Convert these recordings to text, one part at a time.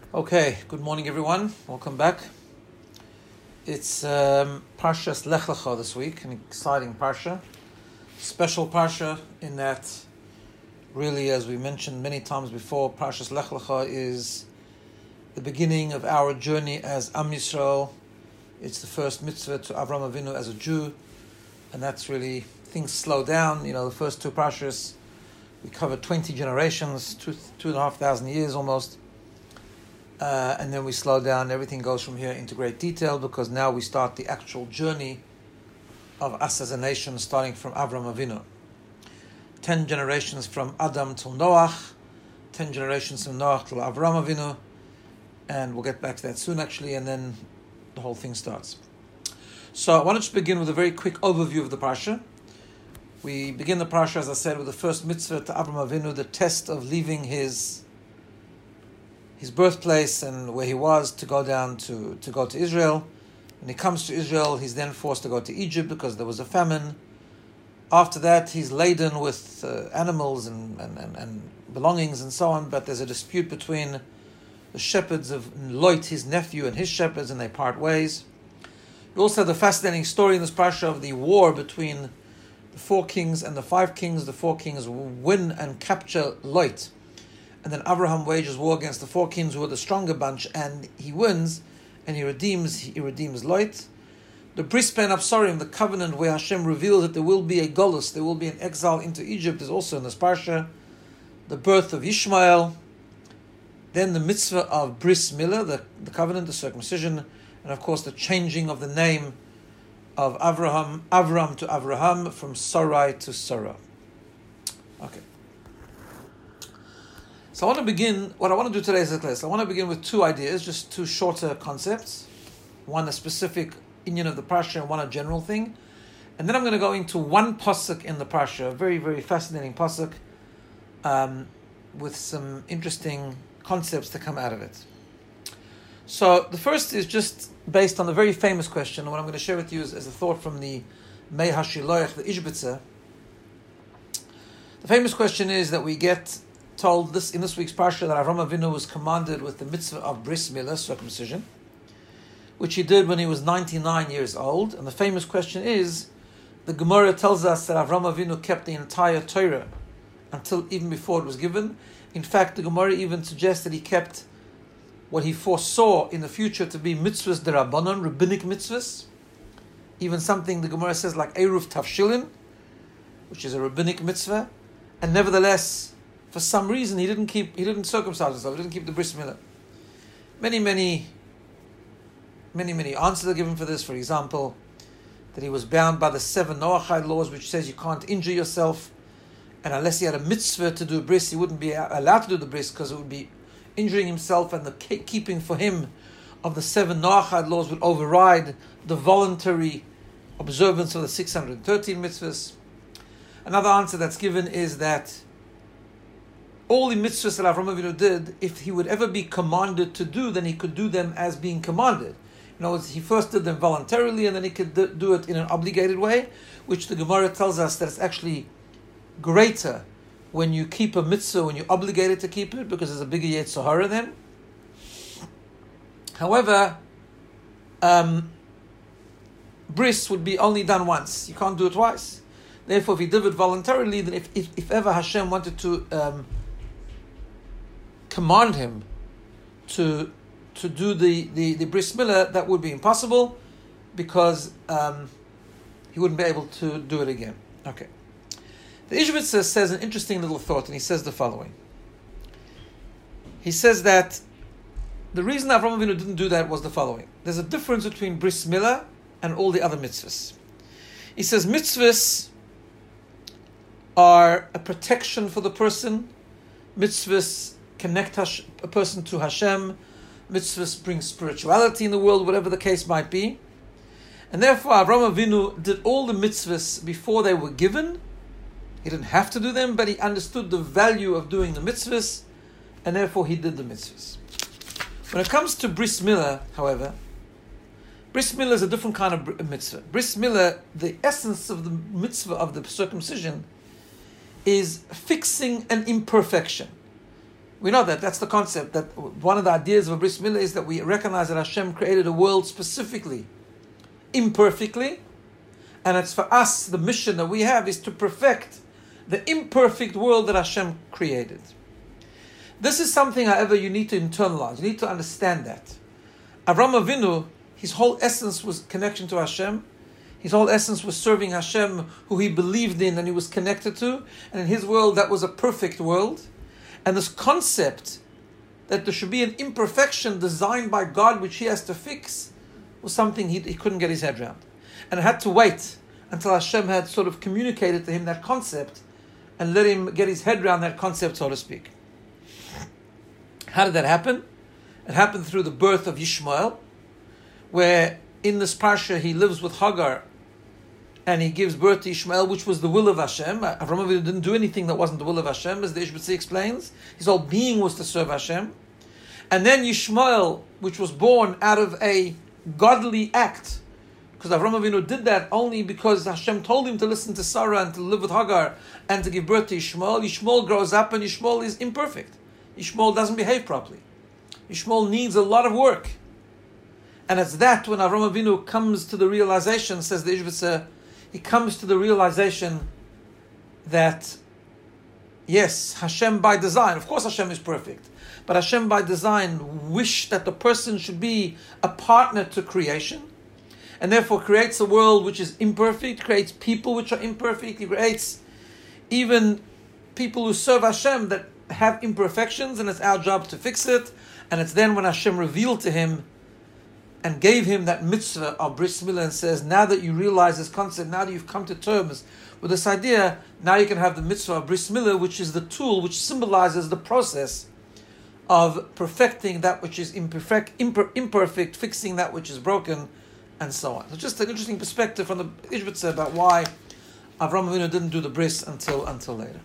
Okay, good morning everyone. Welcome back. It's Parshas Lech Lecha this week, an exciting Parsha. Special Parsha in that, really, as we mentioned many times before, Parshas Lech Lecha is the beginning of our journey as Am Yisrael. It's the first mitzvah to Avram Avinu as a Jew, and that's really, things slow down. You know, the first two Parshas, we covered 20 generations, 2,500 years almost. And then we slow down. Everything goes from here into great detail because now we start the actual journey of us as a nation, starting from Avram Avinu. 10 generations from Adam till Noach, 10 generations from Noach till Avram Avinu, and we'll get back to that soon actually, and then the whole thing starts. So I wanted to begin with a very quick overview of the Parsha. We begin the Parsha, as I said, with the first mitzvah to Avram Avinu, the test of leaving his birthplace and where he was to go down to go to Israel. When he comes to Israel, he's then forced to go to Egypt because there was a famine. After that, he's laden with animals and belongings and so on, but there's a dispute between the shepherds of Lot, his nephew, and his shepherds, and they part ways. We also have the fascinating story in this parsha of the war between the 4 kings and the 5 kings. The 4 kings win and capture Lot. And then Abraham wages war against the 4 kings who are the stronger bunch, and he wins, and he redeems Lot. The Bris Ben Absarim, the covenant where Hashem reveals that there will be a Golus, there will be an exile into Egypt, is also in this parsha. The birth of Ishmael, then the mitzvah of Bris Milah, the covenant, the circumcision, and of course the changing of the name of Avram to Avraham, from Sarai to Sarah. Okay. So I want to begin, what I want to do today is this. I want to begin with 2 ideas, just 2 shorter concepts. One a specific inyan of the Parsha and one a general thing. And then I'm going to go into one pasuk in the Parsha, a very, very fascinating pasuk, with some interesting concepts to come out of it. So the first is just based on the very famous question, and what I'm going to share with you is a thought from the Mei HaShiloach, the Ishbitzer. The famous question is that we get told this in this week's parsha that Avram Avinu was commanded with the mitzvah of Bris Milah, circumcision, which he did when he was 99 years old. And the famous question is, the Gemara tells us that Avram Avinu kept the entire Torah until even before it was given. In fact, the Gemara even suggests that he kept what he foresaw in the future to be mitzvahs derabanan, rabbinic mitzvahs, even something the Gemara says like Eruv Tavshilin, which is a rabbinic mitzvah, and nevertheless, for some reason, he didn't circumcise himself, he didn't keep the Bris Milah. Many answers are given for this. For example, that he was bound by the 7 Noachide laws, which says you can't injure yourself, and unless he had a mitzvah to do bris, he wouldn't be allowed to do the bris because it would be injuring himself, and the keeping for him of the 7 Noachide laws would override the voluntary observance of the 613 mitzvahs. Another answer that's given is that all the mitzvahs that Avram Avinu did, if he would ever be commanded to do, then he could do them as being commanded. In other words, he first did them voluntarily, and then he could do it in an obligated way, which the Gemara tells us that it's actually greater when you keep a mitzvah, when you're obligated to keep it, because there's a bigger Yetzer Hara then. However, bris would be only done once. You can't do it twice. Therefore, if he did it voluntarily, then if ever Hashem wanted to command him to do the Bris Milah, that would be impossible because he wouldn't be able to do it again. Okay. The Ishbitzer says an interesting little thought, and he says the following. He says that the reason Avram Avinu didn't do that was the following. There's a difference between Bris Milah and all the other mitzvahs. He says mitzvahs are a protection for the person. Mitzvahs connect a person to Hashem. Mitzvahs bring spirituality in the world, whatever the case might be. And therefore, Avram Avinu did all the mitzvahs before they were given. He didn't have to do them, but he understood the value of doing the mitzvahs, and therefore he did the mitzvahs. When it comes to Bris Milah, however, Bris Milah is a different kind of mitzvah. Bris Milah, the essence of the mitzvah of the circumcision, is fixing an imperfection. We know that. That's the concept. That one of the ideas of a bris milah is that we recognize that Hashem created a world specifically, imperfectly, and it's for us, the mission that we have is to perfect the imperfect world that Hashem created. This is something, however, you need to internalize. You need to understand that. Avraham Avinu, his whole essence was connection to Hashem. His whole essence was serving Hashem, who he believed in and he was connected to. And in his world, that was a perfect world. And this concept that there should be an imperfection designed by God, which he has to fix, was something he couldn't get his head around. And it had to wait until Hashem had sort of communicated to him that concept and let him get his head around that concept, so to speak. How did that happen? It happened through the birth of Yishmael, where in this parsha he lives with Hagar and he gives birth to Ishmael, which was the will of Hashem. Avraham Avinu didn't do anything that wasn't the will of Hashem, as the Ishbitzi explains. His whole being was to serve Hashem. And then Yishmael, which was born out of a godly act, because Avraham Avinu did that only because Hashem told him to listen to Sarah and to live with Hagar and to give birth to Ishmael. Ishmael grows up and Ishmael is imperfect. Ishmael doesn't behave properly. Ishmael needs a lot of work. And it's that when Avraham Avinu comes to the realization, says the Ishbitzer, he comes to the realization that, yes, Hashem by design, of course Hashem is perfect, but Hashem by design wished that the person should be a partner to creation, and therefore creates a world which is imperfect, creates people which are imperfect, he creates even people who serve Hashem that have imperfections, and it's our job to fix it. And it's then when Hashem revealed to him and gave him that mitzvah of bris milah and says, now that you realize this concept, now that you've come to terms with this idea, now you can have the mitzvah of bris milah, which is the tool which symbolizes the process of perfecting that which is imperfect, fixing that which is broken, and so on. So just an interesting perspective from the Ishbitzer about why Avraham Avinu didn't do the bris until later.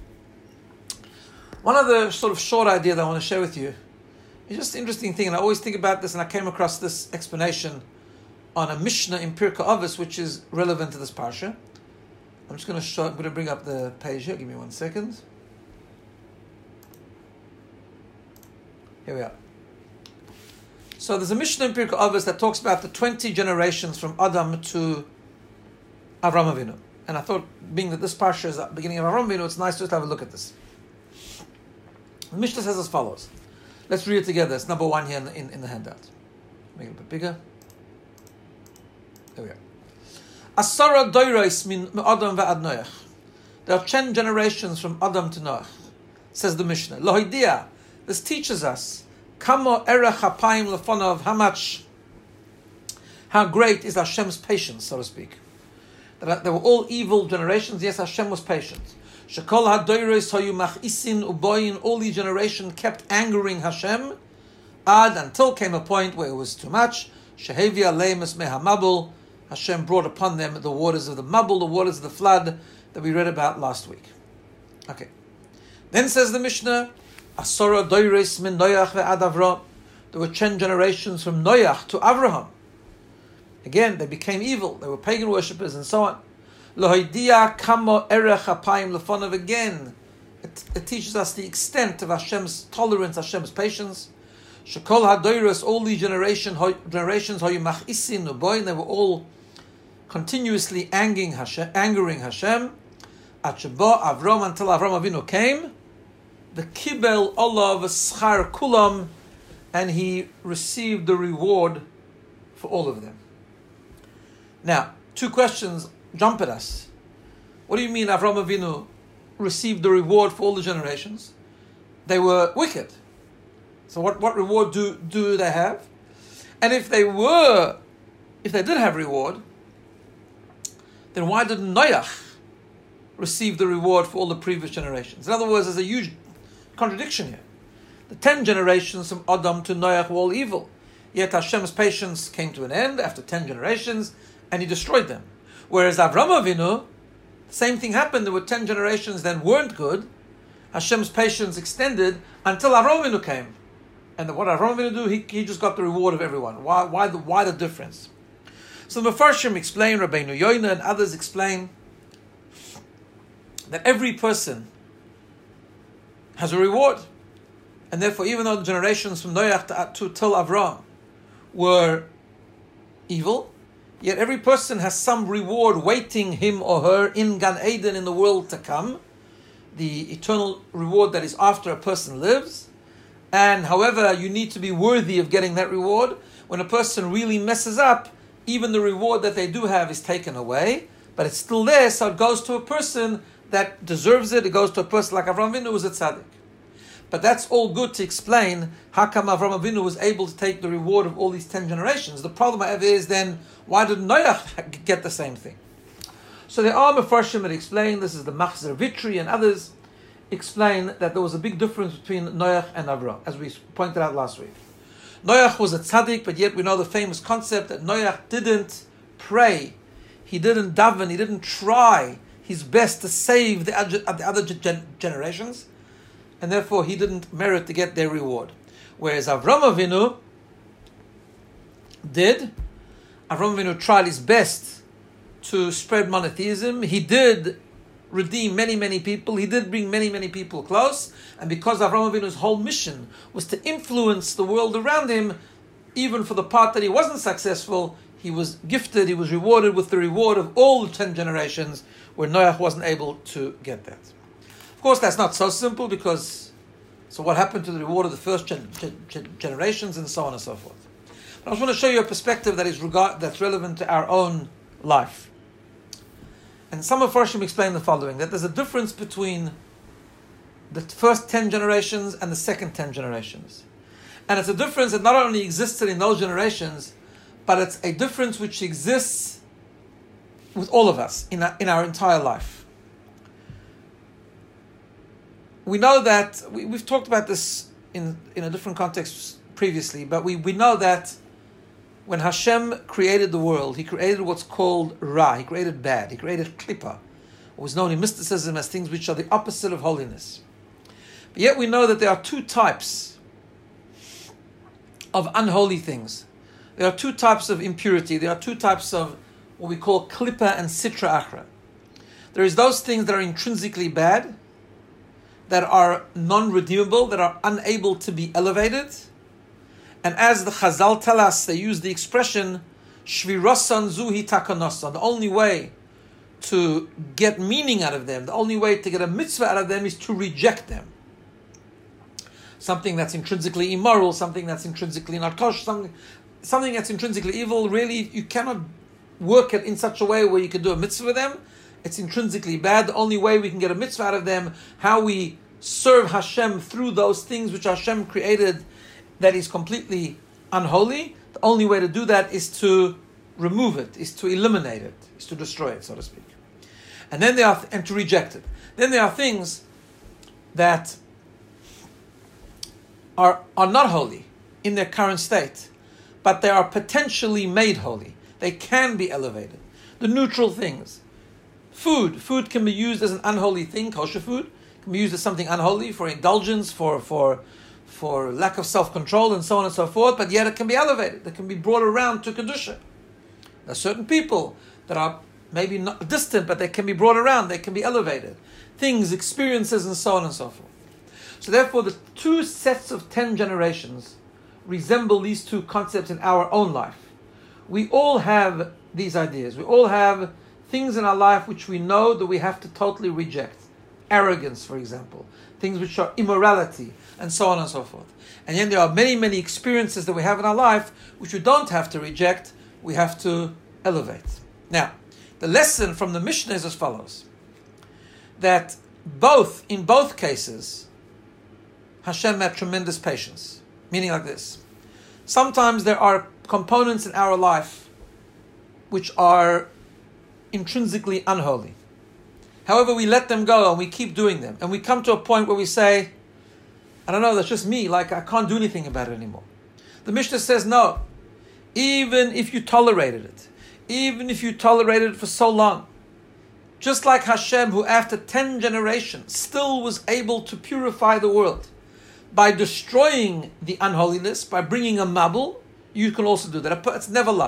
One other sort of short idea that I want to share with you is just an interesting thing, and I always think about this, and I came across this explanation on a Mishnah in Pirkei Avos, which is relevant to this parsha. I'm going to bring up the page here. Give me 1 second. Here we are. So there's a Mishnah in Pirkei Avos that talks about the 20 generations from Adam to Avraham Avinu. And I thought, being that this parsha is at the beginning of Avraham Avinu, it's nice just to have a look at this. The Mishnah says as follows. Let's read it together. It's number 1 here in the handout. Make it a bit bigger. There we go. Asara doiros min Adam va'ad Noach. There are 10 generations from Adam to Noach, says the Mishnah. Lohidia. This teaches us kamo erech hapayim lefonav, how great is Hashem's patience, so to speak. That they were all evil generations. Yes, Hashem was patient. Shekol hadoiros hayu machisin uboyin. All the generation kept angering Hashem, until came a point where it was too much. Shehevia leimus mehamabul. Hashem brought upon them the waters of the Mabul, the waters of the flood that we read about last week. Okay. Then says the Mishnah, Asora doiros min Noach ve'ad Avraham. There were 10 generations from Noach to Avraham. Again, they became evil. They were pagan worshippers and so on. Lohidia kamo erech hapayim lefonav. Again, it teaches us the extent of Hashem's tolerance, Hashem's patience. Shekol hadoiros, all these generations, hayu machisin uboyin, they were all continuously angering Hashem. Achabo Avram, until Avram Avinu came, the kibel olav schar kulam, and he received the reward for all of them. Now, 2 questions jump at us. What do you mean Avram Avinu received the reward for all the generations? They were wicked. So what reward do they have? And if they did have reward, then why didn't Noach receive the reward for all the previous generations? In other words, there's a huge contradiction here. The 10 generations from Adam to Noach were all evil. Yet Hashem's patience came to an end after 10 generations, and he destroyed them. Whereas Avram Avinu, the same thing happened. There were 10 generations that weren't good. Hashem's patience extended until Avram Avinu came. And what Avram Avinu do? He just got the reward of everyone. Why the difference? So the Mefarshim explain, Rabbeinu Yoina and others explain that every person has a reward. And therefore, even though the generations from Noach to till Avram were evil, yet every person has some reward waiting him or her in Gan Eden in the world to come, the eternal reward that is after a person lives. And however, you need to be worthy of getting that reward. When a person really messes up, even the reward that they do have is taken away, but it's still there, so it goes to a person that deserves it. It goes to a person like Avram Avinu, who was a tzaddik. But that's all good to explain how come Avram Avinu was able to take the reward of all these 10 generations. The problem, however, is then, why did Noach get the same thing? So there are Mefarshim that explain, this is the Machzer Vitri and others, explain that there was a big difference between Noach and Avram, as we pointed out last week. Noach was a tzaddik, but yet we know the famous concept that Noach didn't pray, he didn't daven, he didn't try his best to save the other generations, and therefore he didn't merit to get their reward. Whereas Avram Avinu did. Avram Avinu tried his best to spread monotheism. He did redeem many, many people. He did bring many, many people close. And because Avram Avinu's whole mission was to influence the world around him, even for the part that he wasn't successful, he was gifted, he was rewarded with the reward of all the 10 generations, where Noach wasn't able to get that. Of course, that's not so simple, because so what happened to the reward of the first generations, and so on and so forth. But I just want to show you a perspective that is that's relevant to our own life. And some of Farshim explain the following, that there's a difference between the first 10 generations and the second 10 generations. And it's a difference that not only existed in those generations, but it's a difference which exists with all of us in our entire life. We know that, we've talked about this in a different context previously, but we know that when Hashem created the world, He created what's called Ra, He created bad, He created Klippa, what was known in mysticism as things which are the opposite of holiness. But yet we know that there are two types of unholy things. There are two types of impurity. There are two types of what we call Klippa and Sitra Achra. There is those things that are intrinsically bad, that are non-redeemable, that are unable to be elevated. And as the Chazal tell us, they use the expression, Shvirasan zuhi takanasa. The only way to get meaning out of them, the only way to get a mitzvah out of them is to reject them. Something that's intrinsically immoral, something that's intrinsically not kosher, something that's intrinsically evil, really, you cannot work it in such a way where you can do a mitzvah with them. It's intrinsically bad. The only way we can get a mitzvah out of them, how we serve Hashem through those things which Hashem created that is completely unholy, the only way to do that is to remove it, is to eliminate it, is to destroy it, so to speak. And then and to reject it. Then there are things that are not holy in their current state, but they are potentially made holy. They can be elevated. The neutral things. Food can be used as an unholy thing. Kosher food can be used as something unholy for indulgence, for lack of self-control, and so on and so forth. But yet it can be elevated. It can be brought around to kedusha. There are certain people that are maybe not distant, but they can be brought around. They can be elevated. Things, experiences, and so on and so forth. So therefore, the two sets of 10 generations resemble these two concepts in our own life. We all have these ideas. We all have things in our life which we know that we have to totally reject. Arrogance, for example. Things which are immorality, and so on and so forth. And then there are many, many experiences that we have in our life which we don't have to reject, we have to elevate. Now, the lesson from the Mishnah is as follows. That in both cases, Hashem had tremendous patience. Meaning like this. Sometimes there are components in our life which are intrinsically unholy. However, we let them go and we keep doing them. And we come to a point where we say, I don't know, that's just me, like I can't do anything about it anymore. The Mishnah says no. Even if you tolerated it, even if you tolerated it for so long, just like Hashem, who after 10 generations still was able to purify the world by destroying the unholiness, by bringing a mabul, you can also do that. It's never lost.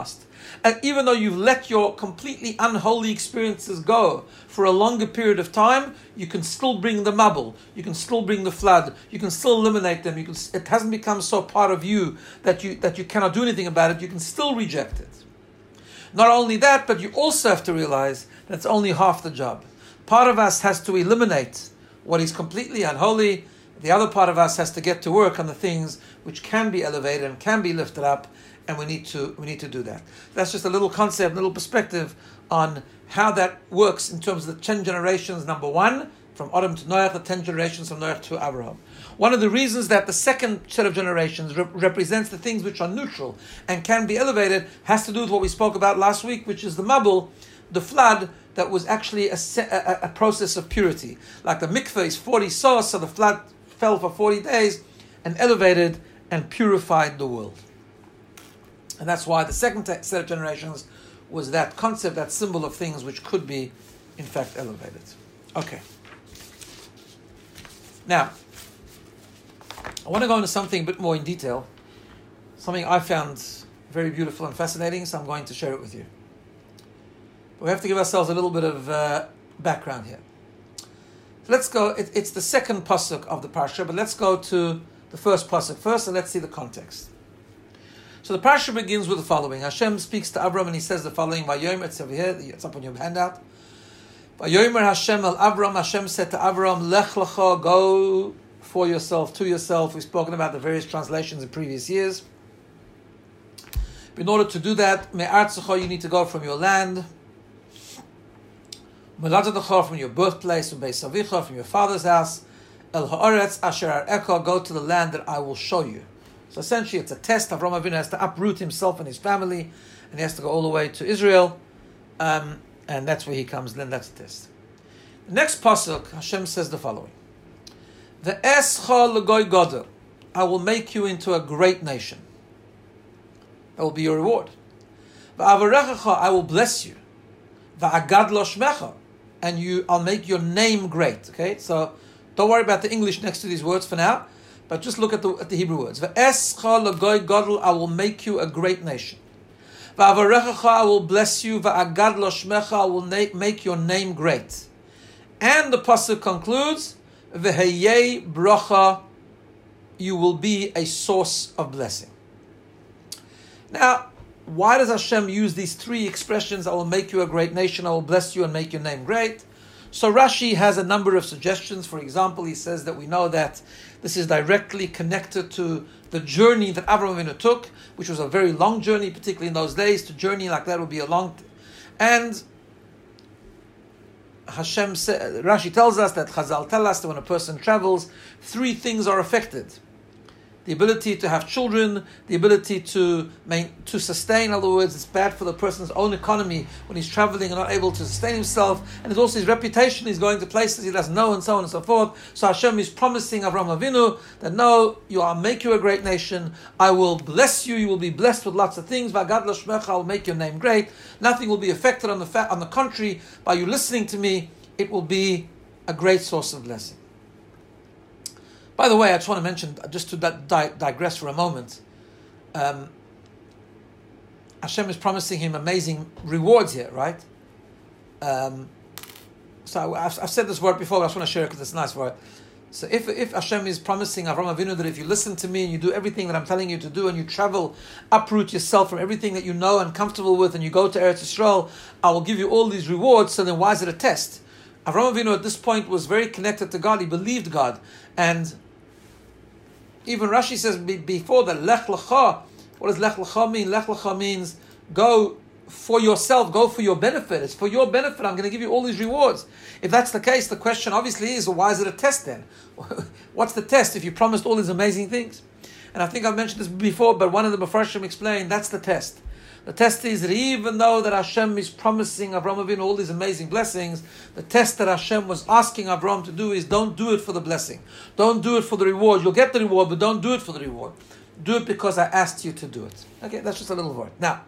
And even though you've let your completely unholy experiences go for a longer period of time, you can still bring the mabul, you can still bring the flood, you can still eliminate them. It hasn't become so part of you that you cannot do anything about it. You can still reject it. Not only that, but you also have to realize that's only half the job. Part of us has to eliminate what is completely unholy. The other part of us has to get to work on the things which can be elevated and can be lifted up, and we need to do that. That's just a little concept, a little perspective on how that works in terms of the 10 generations. Number one, from Adam to Noach, the 10 generations from Noach to Abraham. One of the reasons that the second set of generations represents the things which are neutral and can be elevated has to do with what we spoke about last week, which is the mabul, the flood, that was actually a process of purity. Like the mikveh is 40 saws, so the flood fell for 40 days and elevated and purified the world. And that's why the second set of generations was that concept, that symbol of things which could be, in fact, elevated. Okay. Now, I want to go into something a bit more in detail, something I found very beautiful and fascinating, so I'm going to share it with you. But we have to give ourselves a little bit of background here. So let's go, it's the second pasuk of the parsha, but let's go to the first pasuk first, and let's see the context. So the parsha begins with the following. Hashem speaks to Abram and he says the following, Vayomer, it's over here, it's up on your handout. Vayomer Hashem al Abram, Hashem said to Abram, Lech lecha, go for yourself, to yourself. We've spoken about the various translations in previous years. In order to do that, Me'artzecha, you need to go from your land. Meladadecha, from your birthplace, from Beis Avicha, from your father's house. El ha'aretz asher ar'echa, go to the land that I will show you. So essentially it's a test. Avraham Avinu has to uproot himself and his family, and he has to go all the way to Israel, and that's where he comes. Then that's the test. The next pasuk, Hashem says the following: Ve'escha l'goy gadol, I will make you into a great nation. That will be your reward. Ve'avarechecha, I will bless you. Ve'agad lo shmecha, and I'll make your name great. Okay, so don't worry about the English next to these words for now, but just look at the Hebrew words. Ve'escha l'goy gadol, I will make you a great nation. Ve'avarechecha, I will bless you. Ve'agad lo shmecha, I will make your name great. And the pasuk concludes, V'heyei bracha, you will be a source of blessing. Now, why does Hashem use these three expressions? I will make you a great nation, I will bless you and make your name great. So Rashi has a number of suggestions. For example, he says that we know that this is directly connected to the journey that Avraham Avinu took, which was a very long journey, particularly in those days. To journey like that would be a long... And Rashi tells us that Chazal tell us that when a person travels, three things are affected. The ability to have children, the ability to sustain. In other words, it's bad for the person's own economy when he's traveling and not able to sustain himself. And it's also his reputation. He's going to places he doesn't know, and so on and so forth. So Hashem is promising Avraham Avinu that no, I'll make you a great nation. I will bless you. You will be blessed with lots of things. V'agad lo shmecha, I will make your name great. Nothing will be affected. On the contrary, by you listening to me, it will be a great source of blessing. By the way, I just want to mention, just to digress for a moment, Hashem is promising him amazing rewards here, right? So I've said this word before, but I just want to share it because it's a nice word. So if Hashem is promising Avraham Avinu that if you listen to me and you do everything that I'm telling you to do and you travel, uproot yourself from everything that you know and comfortable with and you go to Eretz Yisrael, I will give you all these rewards. So then why is it a test? Avraham Avinu at this point was very connected to God. He believed God. And even Rashi says before that, Lech Lecha, what does Lech Lecha mean? Lech Lecha means go for yourself, go for your benefit. It's for your benefit. I'm going to give you all these rewards. If that's the case, the question obviously is, well, why is it a test then? What's the test if you promised all these amazing things? And I think I've mentioned this before, but one of the Mefarshim explained that's the test. The test is that even though that Hashem is promising Avraham Avinu all these amazing blessings, the test that Hashem was asking Avraham to do is don't do it for the blessing. Don't do it for the reward. You'll get the reward, but don't do it for the reward. Do it because I asked you to do it. Okay, that's just a little word. Now,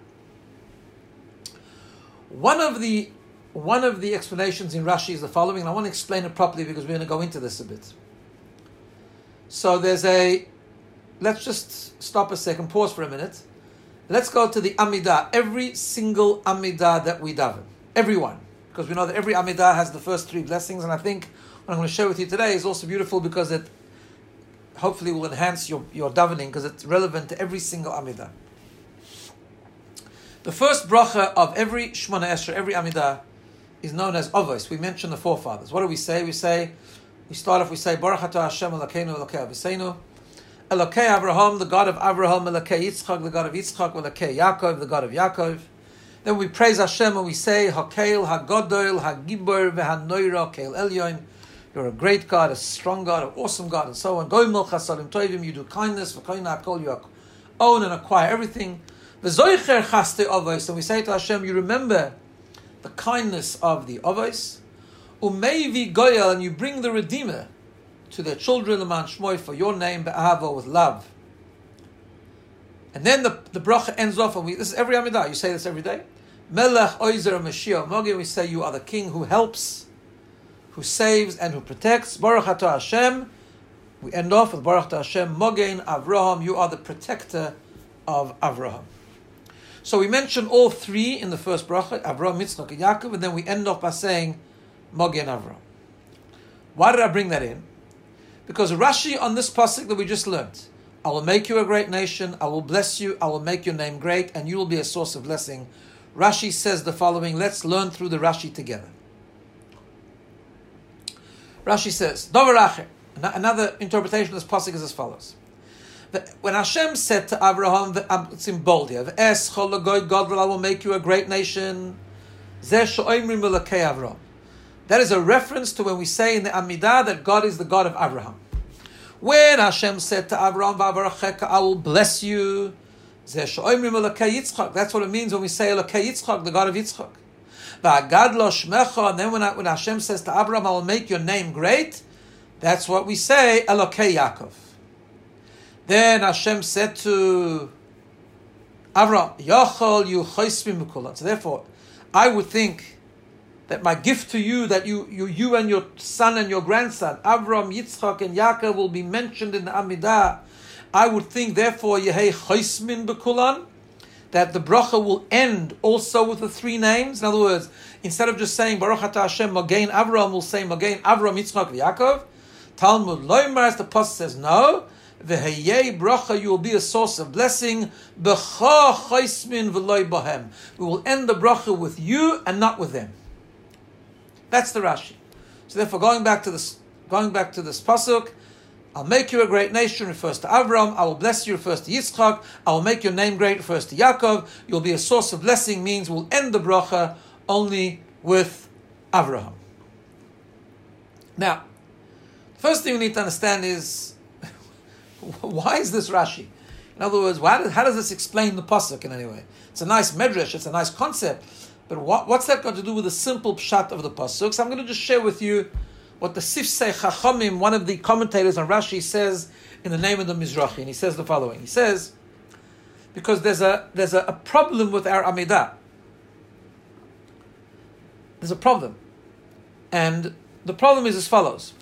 one of the explanations in Rashi is the following, and I want to explain it properly because we're going to go into this a bit. So let's just stop a second, pause for a minute, Let's go to the Amidah. Every single Amidah that we daven. Everyone. Because we know that every Amidah has the first 3 blessings, and I think what I'm going to share with you today is also beautiful because it hopefully will enhance your davening because it's relevant to every single Amidah. The first bracha of every Shemona Esrei, every Amidah, is known as Avos. We mention the forefathers. What do we say? We start off, we say, Baruch atah Hashem Elokeinu Elokei Aviseinu, Elokei Avraham, the God of Avraham, Elokei Yitzchak, the God of Yitzchak, Elokei Yaakov, the God of Yaakov. Then we praise Hashem and we say, Hakeil, Hagodol, Hagibor, Vehanoira, Keil Elyon. You're a great God, a strong God, an awesome God, and so on. Goimel Chasadim Tovim, you do kindness, V'koina Akol, you own and acquire everything. V'zoicher Chaste Avos, and we say to Hashem, you remember the kindness of the Avos. Umeivi Goyel, and you bring the Redeemer to their children, L'man Shmoy, for your name, Be'ahava, with love. And then the bracha ends off, and this is every Amidah. You say this every day. Melech Oizer Mashiach Mogin. We say you are the King who helps, who saves, and who protects. Baruch atah Hashem. We end off with Baruch atah Hashem Mogin Avraham. You are the protector of Avraham. So we mention all 3 in the first bracha, Avraham, Yitzchak, and Yaakov, and then we end off by saying Mogin Avraham. Why did I bring that in? Because Rashi on this pasuk that we just learned, I will make you a great nation, I will bless you, I will make your name great, and you will be a source of blessing. Rashi says the following. Let's learn through the Rashi together. Rashi says, Dover Acher. Another interpretation of this pasuk is as follows. When Hashem said to Abraham, it's in bold here, I will make you a great nation. That is a reference to when we say in the Amidah that God is the God of Abraham. When Hashem said to Abraham, I will bless you, that's what it means when we say Elokei Yitzchak, the God of Yitzchak. And then when Hashem says to Abraham, I will make your name great, that's what we say Elokei Yaakov. Then Hashem said to Abraham, Yochol yu choismi mikulan. So therefore, I would think that my gift to you, that you and your son and your grandson, Avram, Yitzchak, and Yaakov, will be mentioned in the Amidah. I would think, therefore, Yehei Choismin Bekulan, that the bracha will end also with the 3 names. In other words, instead of just saying Baruch atah Hashem Mogein Avram, we'll say Mogein Avram, Yitzchak, and Yaakov. Talmud Loimar, as the pasuk says, no. V'heyei bracha, you will be a source of blessing. B'cha Choismin v'loi bohem. We will end the bracha with you and not with them. That's the Rashi. So therefore, going back to this pasuk, I'll make you a great nation refers to Avram. I will bless you refers to Yitzchak. I will make your name great refers to Yaakov. You'll be a source of blessing means we'll end the bracha only with Avraham. Now, the first thing we need to understand is why is this Rashi? In other words, how does this explain the pasuk in any way? It's a nice medrash. It's a nice concept. But what's that got to do with the simple pshat of the pasuk? So I'm going to just share with you what the Sifsei Chachamim, one of the commentators on Rashi, says in the name of the Mizrahi. And he says the following. He says, because there's a problem with our Amidah. There's a problem. And the problem is as follows.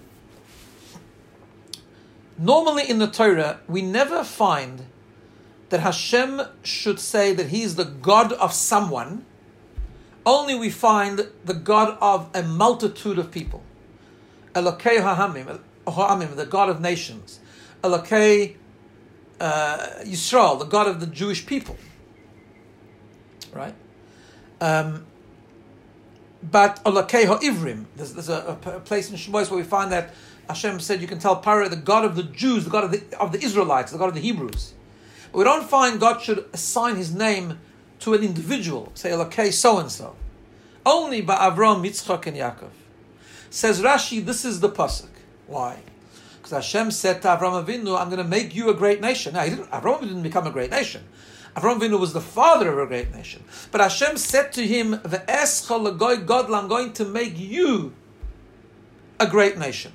Normally in the Torah, we never find that Hashem should say that He is the God of someone. Only we find the God of a multitude of people. Elokei ha'amim, the God of nations. Elokei Yisrael, the God of the Jewish people. Right? But Elokei ha'ivrim, there's a place in Shemos where we find that Hashem said you can tell Paro the God of the Jews, the God of the Israelites, the God of the Hebrews. But we don't find God should assign His name to an individual, say Elokei so-and-so. Only by Avram, Yitzchak, and Yaakov. Says Rashi, this is the pasuk. Why? Because Hashem said to Avram Avinu, I'm going to make you a great nation. Now, Avram didn't become a great nation. Avram Avinu was the father of a great nation. But Hashem said to him, Ve'escha l'goy godla, I'm going to make you a great nation.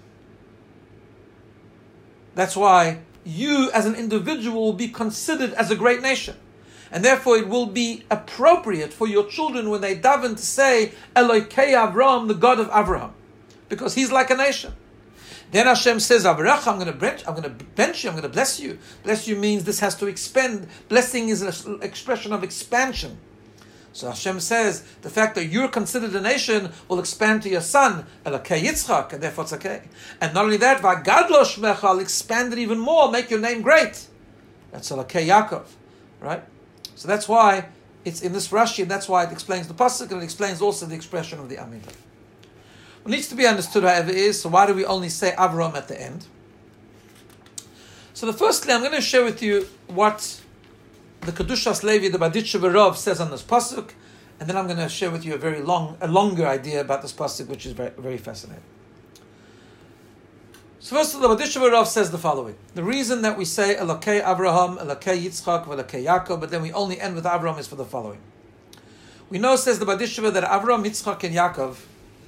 That's why you as an individual will be considered as a great nation. And therefore it will be appropriate for your children when they daven to say, Elokei Avram, the God of Avraham. Because he's like a nation. Then Hashem says, Avrecha, I'm going to bench you, I'm going to bless you. Bless you means this has to expand. Blessing is an expression of expansion. So Hashem says, the fact that you're considered a nation will expand to your son, Elokei Yitzchak, and therefore it's okay. And not only that, V'agadlo Shmecha, I'll expand it even more, make your name great. That's Elokei Yaakov, right? So that's why it's in this Rashi, and that's why it explains the pasuk, and it explains also the expression of the Amidah. What needs to be understood, however, is, so why do we only say Avram at the end? So firstly, I'm going to share with you what the Kedushas Levi, the Baditchever Rav, says on this pasuk, and then I'm going to share with you a longer idea about this pasuk, which is very, very fascinating. So first of all, the Baditchever Rav says the following: the reason that we say Elokei Avraham, Elokei Yitzchak, Elokei Yaakov, but then we only end with Avram is for the following. We know, says the Baditchever, that Avram, Yitzchak, and Yaakov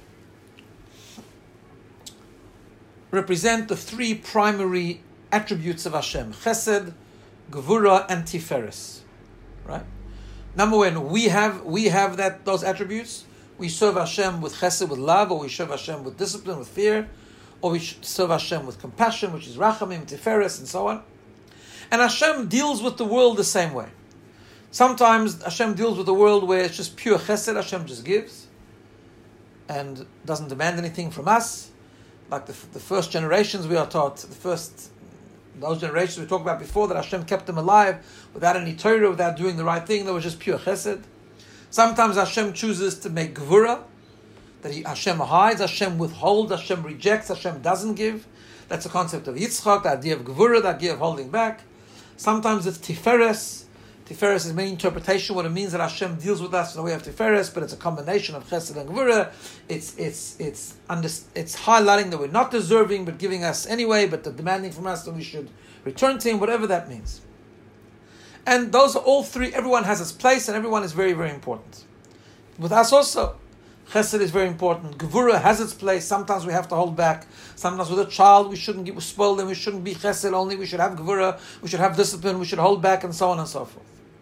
represent the three primary attributes of Hashem: Chesed, Gevura, and Tiferes. Right? Number one, we have those attributes. We serve Hashem with Chesed, with love, or we serve Hashem with discipline, with fear, or we serve Hashem with compassion, which is Rachamim, Tiferes, and so on. And Hashem deals with the world the same way. Sometimes Hashem deals with the world where it's just pure Chesed. Hashem just gives and doesn't demand anything from us. Like the first generations, we are taught, those generations we talked about before, that Hashem kept them alive without any Torah, without doing the right thing. That was just pure Chesed. Sometimes Hashem chooses to make Gevura, that Hashem hides, Hashem withholds, Hashem rejects, Hashem doesn't give. That's the concept of Yitzchak, the idea of Gevura, the idea of holding back. Sometimes it's Tiferes. Tiferes is many interpretation. What it means that Hashem deals with us in the way of Tiferes, but it's a combination of Chesed and Gevura. It's highlighting that we're not deserving, but giving us anyway, but demanding from us that we should return to Him, whatever that means. And those are all three. Everyone has its place, and everyone is very, very important. With us also, Chesed is very important. Gevura has its place. Sometimes we have to hold back. Sometimes with a child, we shouldn't spoil them. We shouldn't be Chesed only. We should have Gevura. We should have discipline. We should hold back, and so on and so forth.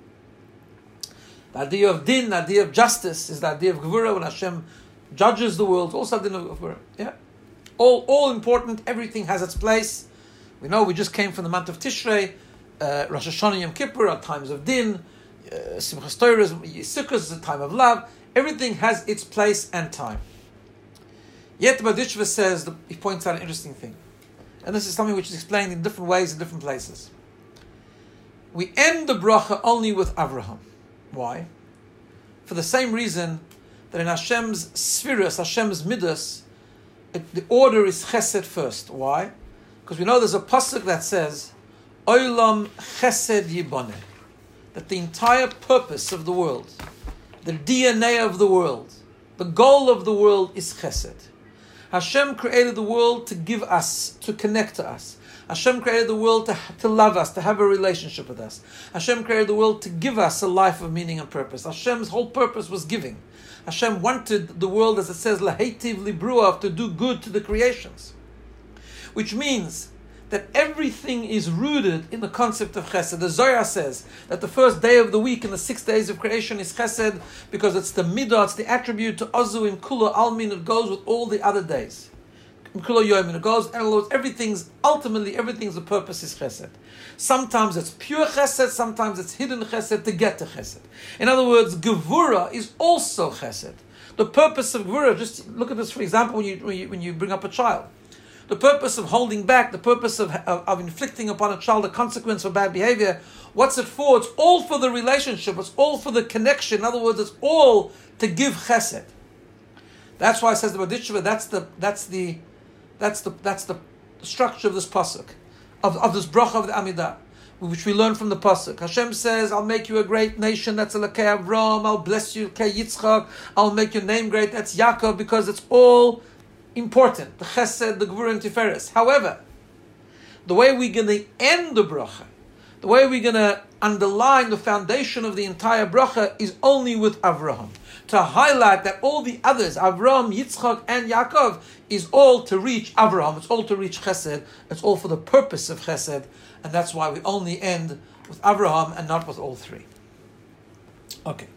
The idea of din, the idea of justice, is the idea of Gevura. When Hashem judges the world, also din of Gevura. Yeah, all important. Everything has its place. We know we just came from the month of Tishrei, Rosh Hashanah, Yom Kippur are times of din. Simchas Torah, Sukkot is a time of love. Everything has its place and time. Yet Baditchever says, he points out an interesting thing, and this is something which is explained in different ways in different places. We end the bracha only with Avraham. Why? For the same reason that in Hashem's spheres, Hashem's midas, the order is Chesed first. Why? Because we know there's a pasuk that says, Olam Chesed Yiboneh, that the entire purpose of the world, the DNA of the world, the goal of the world is Chesed. Hashem created the world to give us, to connect to us. Hashem created the world to love us, to have a relationship with us. Hashem created the world to give us a life of meaning and purpose. Hashem's whole purpose was giving. Hashem wanted the world, as it says, Lahetiv Libruav, to do good to the creations. Which means that everything is rooted in the concept of Chesed. The Zohar says that the first day of the week and the 6 days of creation is Chesed, because it's the midah, it's the attribute to Ozu in Kula Almin. It goes with all the other days. In Kula Yomin, it goes, and everything's the purpose is Chesed. Sometimes it's pure Chesed, sometimes it's hidden Chesed to get to Chesed. In other words, Gevura is also Chesed. The purpose of Gevura, just look at this, for example, when you bring up a child. The purpose of holding back, the purpose of inflicting upon a child a consequence for bad behavior, what's it for? It's all for the relationship. It's all for the connection. In other words, it's all to give chesed. That's why it says the Baditchever, that's the structure of this pasuk, of this bracha of the Amidah, which we learn from the pasuk. Hashem says, "I'll make you a great nation." That's Elokei Avram. I'll bless you, Elokei Yitzchak. I'll make your name great. That's Yaakov, because it's all important, the Chesed, the Gevura, and Tiferes. However, the way we're going to end the bracha, the way we're going to underline the foundation of the entire bracha is only with Avraham, to highlight that all the others, Avram, Yitzchak, and Yaakov, is all to reach Avraham. It's all to reach Chesed. It's all for the purpose of Chesed, and that's why we only end with Avraham and not with all three. Okay.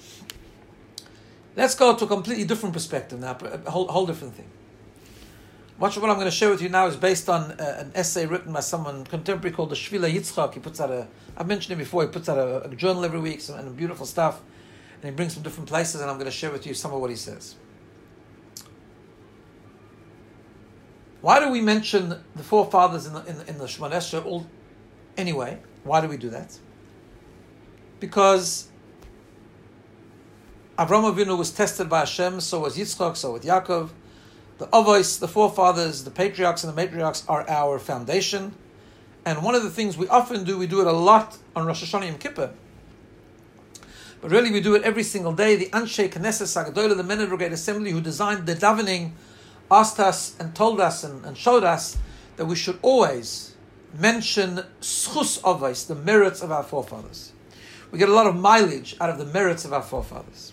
Let's go to a completely different perspective now, a whole different thing. Much of what I'm going to share with you now is based on an essay written by someone contemporary called the Shvila Yitzchak. He puts out I've mentioned him before, he puts out a journal every week, and beautiful stuff. And he brings from different places, and I'm going to share with you some of what he says. Why do we mention the forefathers in the Shemona Esrei? Anyway, why do we do that? Because Avraham Avinu was tested by Hashem, so was Yitzchak, so was Yaakov. The Avos, the forefathers, the patriarchs and the matriarchs are our foundation. And one of the things we often do, we do it a lot on Rosh Hashanah Yom Kippur. But really we do it every single day. The Anshe Knesset Hagadolah, the men of the Great Assembly who designed the davening, asked us and told us and showed us that we should always mention Schus Avos, the merits of our forefathers. We get a lot of mileage out of the merits of our forefathers.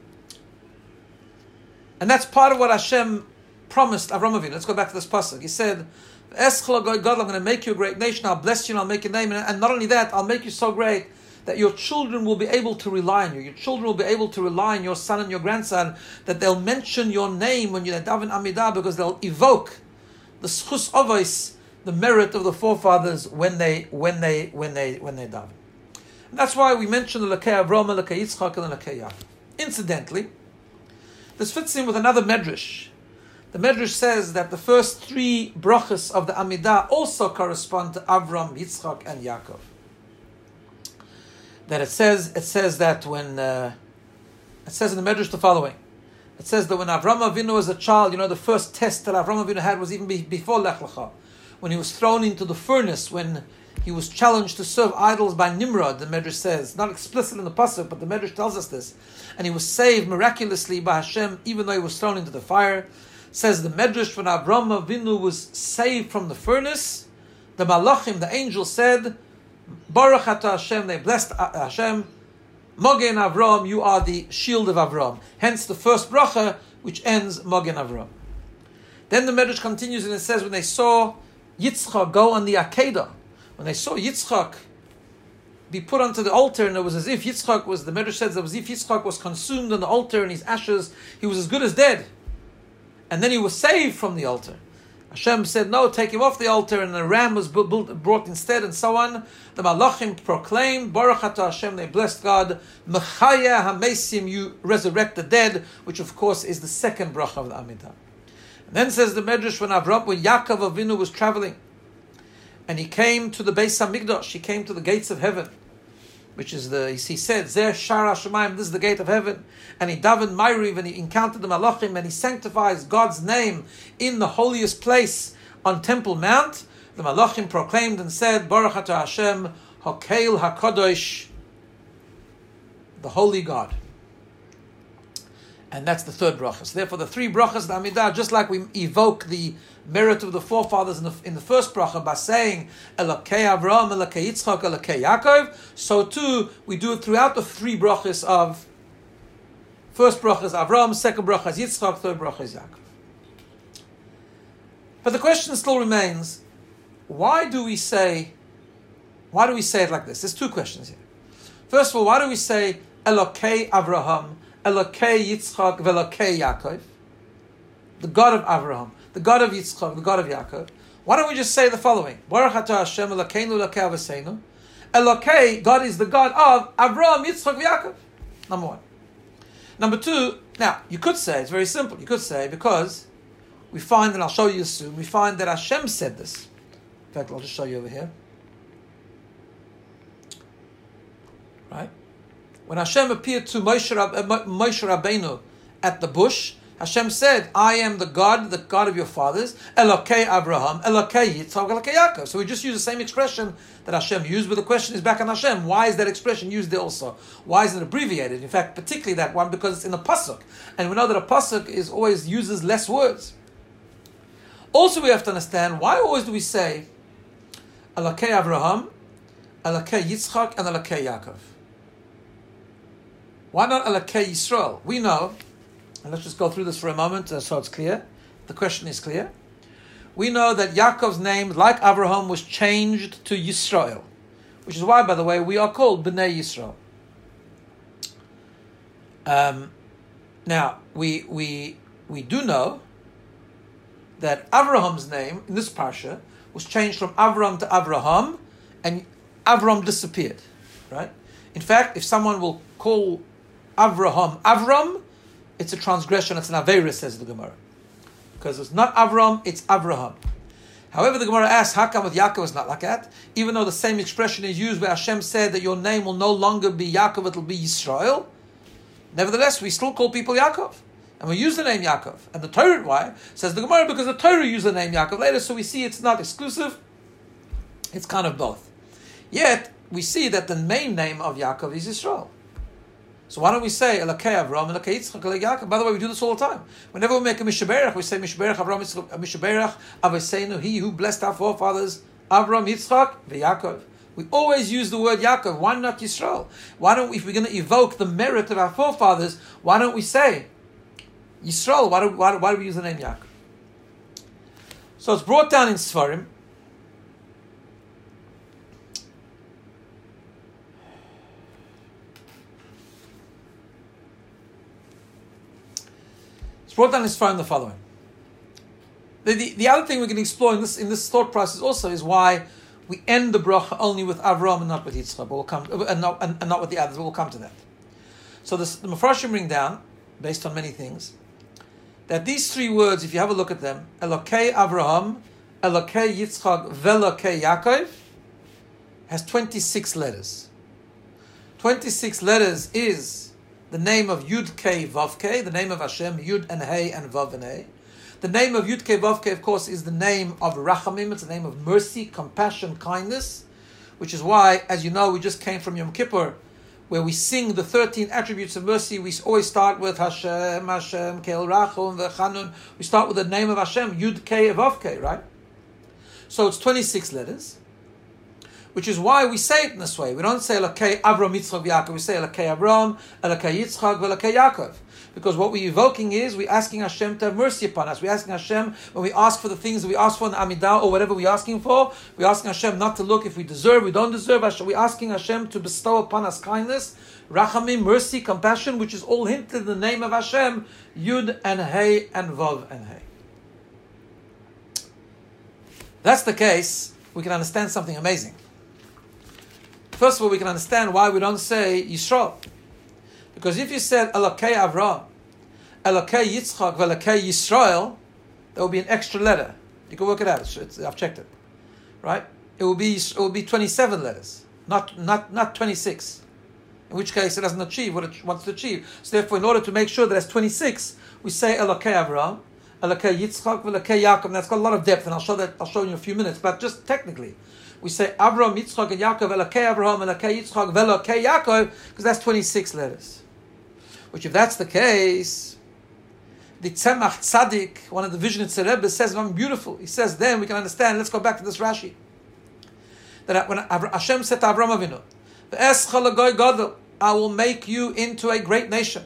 And that's part of what Hashem promised Avraham Avinu. Let's go back to this pasuk. He said, God, I'm going to make you a great nation, I'll bless you and I'll make your name. And not only that, I'll make you so great that your children will be able to rely on you. Your children will be able to rely on your son and your grandson, that they'll mention your name when you daven Amidah, because they'll evoke the Schus Avos, the merit of the forefathers when they daven. And that's why we mention the Lakei Avraham, the Lakei Yitzchak, and the Lakei Yaakov. Incidentally, this fits in with another medrash. The medrash says that the first three brachas of the Amidah also correspond to Avram, Yitzchak, and Yaakov. That it says that when it says in the medrash the following. It says that when Avram Avinu was a child, the first test that Avram Avinu had was even before Lech Lecha, when he was thrown into the furnace, when he was challenged to serve idols by Nimrod. The medrash says, not explicit in the pasuk, but the medrash tells us this, and he was saved miraculously by Hashem, even though he was thrown into the fire. Says the medrash, when Avram Avinu was saved from the furnace, the malachim, the angels said, Baruch atah Hashem, they blessed Hashem, Mogen Avram, you are the shield of Avram. Hence the first bracha, which ends Mogen Avram. Then the medrash continues and it says, when they saw Yitzchak go on the Akedah, when they saw Yitzchak be put onto the altar, and it was as if Yitzchak was, the medrash says, it was as if Yitzchak was consumed on the altar and his ashes, he was as good as dead. And then he was saved from the altar. Hashem said, no, take him off the altar, and a ram was brought instead, and so on. The Malachim proclaimed, Baruch atah Hashem, they blessed God, Mechaya HaMesim, you resurrect the dead, which of course is the second bracha of the Amidah. And then says the Medrash, when Yaakov Avinu was traveling, and he came to the Beis HaMikdash, he came to the gates of heaven, which is he said, Zer Shara Shemayim, this is the gate of heaven. And he davened Ma'ariv, and he encountered the Malachim, and he sanctifies God's name in the holiest place on Temple Mount. The Malachim proclaimed and said, Baruch atah Hashem, Hakeil HaKadosh, the Holy God. And that's the third bracha. So therefore, the three brachas, the Amidah, just like we evoke the merit of the forefathers in the first bracha by saying Elokei Avraham, Elokei Yitzchak, Elokei Yaakov, so too we do it throughout the three brachas of first bracha is Avraham, second bracha is Yitzchak, third bracha is Yaakov. But the question still remains: why do we say it like this? There's two questions here. First of all, why do we say Elokei Avraham, Elokei Yitzchak, Velokei Yaakov, the God of Avraham, the God of Yitzchak, the God of Yaakov? Why don't we just say the following? Baruch atah Hashem, Elokeinu Elokei Avosseinu. Elokei, God is the God of Avraham, Yitzchak, Yaakov. Number one. Number two, now, you could say, it's very simple, you could say, because we find, and I'll show you soon, we find that Hashem said this. In fact, I'll just show you over here. Right? When Hashem appeared to Moshe Rabbeinu at the bush, Hashem said, I am the God of your fathers, Elokei Avraham, Elokei Yitzchak, Elokei Yaakov. So we just use the same expression that Hashem used, but the question is back on Hashem. Why is that expression used there also? Why is it abbreviated? In fact, particularly that one, because it's in the pasuk. And we know that a pasuk always uses less words. Also, we have to understand, why always do we say Elokei Avraham, Elokei Yitzchak, and Elokei Yaakov? Why not Elokei Yisrael? We know, and let's just go through this for a moment so it's clear. The question is clear. We know that Yaakov's name, like Avraham, was changed to Yisrael, which is why, by the way, we are called Bnei Yisrael. Now, we do know that Avraham's name in this parsha was changed from Avram to Avraham, and Avram disappeared, right? In fact, if someone will call Avraham Avram, it's a transgression, it's an Aveira, says the Gemara. Because it's not Avram, it's Avraham. However, the Gemara asks, how come with Yaakov it's not like that? Even though the same expression is used where Hashem said that your name will no longer be Yaakov, it will be Yisrael. Nevertheless, we still call people Yaakov. And we use the name Yaakov. And the Torah, why? Says the Gemara, because the Torah used the name Yaakov later, so we see it's not exclusive, it's kind of both. Yet, we see that the main name of Yaakov is Yisrael. So why don't we say Elokei Avram, Elokei Yitzchak, Elokei Yaakov? By the way, we do this all the time. Whenever we make a Mishaberach, we say Mishaberach Avram, Mishaberach Avosenu, he who blessed our forefathers, Avram, Yitzchak, Yaakov. We always use the word Yaakov. Why not Yisrael? Why don't we, if we're going to evoke the merit of our forefathers, why don't we say Yisrael? Why do we use the name Yaakov? So it's brought down in Sfarim. Brought down is found the following. The other thing we can explore in this thought process also is why we end the bracha only with Avram and not with Yitzchak, but we'll come and not with the others. But we'll come to that. So the Mefarshim bring down, based on many things, that these three words, if you have a look at them, Elokei Avraham, Elokei Yitzchak, Velokei Yaakov, has 26 letters. 26 letters is the name of Yud Kei Vav Kei, the name of Hashem, Yud and Hey and Vav and Hey. The name of Yud Kei Vav Kei, of course, is the name of Rachamim. It's the name of mercy, compassion, kindness, which is why, as you know, we just came from Yom Kippur, where we sing the 13 attributes of mercy. We always start with Hashem, Hashem, Kel Rachum, V'chanun. We start with the name of Hashem, Yud Kei Vav Kei, right? So it's 26 letters, which is why we say it in this way. We don't say Elokei Avram, Yitzchak, Yaakov. We say Elokei Avram, Elokei Yitzchak, Elokei Yaakov. Because what we're evoking is, we're asking Hashem to have mercy upon us. We're asking Hashem, when we ask for the things that we ask for in the Amidah, or whatever we're asking for, we're asking Hashem not to look if we deserve, we don't deserve. We're asking Hashem to bestow upon us kindness, Rachamim, mercy, compassion, which is all hinted in the name of Hashem, Yud and Hey and Vav and Hey. If that's the case, we can understand something amazing. First of all, we can understand why we don't say Yisrael. Because if you said Elokei Avram, Elokei Yitzchak, Elokei Yisrael, there will be an extra letter. You can work it out. I've checked it. Right? It will be 27 letters, not 26. In which case it doesn't achieve what it wants to achieve. So therefore, in order to make sure that it's 26, we say Elokei Avram, Elokei Yitzchak, Elokei Yaakov. And that's got a lot of depth, and I'll show you in a few minutes. But just technically, we say Avram, Yitzchak, and Yaakov, Elokei Avraham, Elokei Yitzchak, Velokei Yaakov, because that's 26 letters. Which, if that's the case, the Tzemach Tzaddik, one of the Vizhnitzer Rebbe, says something beautiful. He says, then we can understand. Let's go back to this Rashi. That when Hashem said to Avram Avinu, "V'escha l'goy gadol," I will make you into a great nation.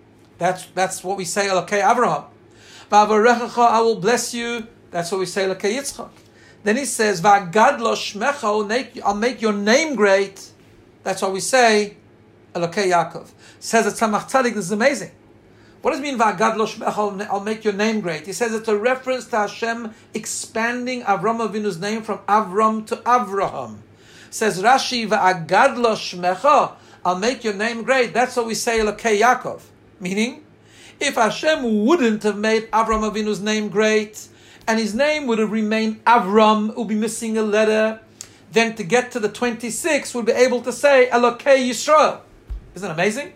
That's what we say, Elokei Avraham. V'avarechecha, I will bless you. That's what we say, Elokei Yitzchak. Then he says, "V'agadlo shmecha," I'll make your name great. That's what we say, Elokei Yaakov. Says that Tzemach Tzaddik, this is amazing. What does it mean, V'agadlo shmecha, I'll make your name great? He says it's a reference to Hashem expanding Avram Avinu's name from Avram to Avraham. Says Rashi, V'agadlo shmecha, I'll make your name great. That's what we say, Elokei Yaakov. Meaning, if Hashem wouldn't have made Avram Avinu's name great, and his name would have remained Avram, would be missing a letter, then to get to the 26, we'll be able to say Elokei Yisrael. Isn't it amazing?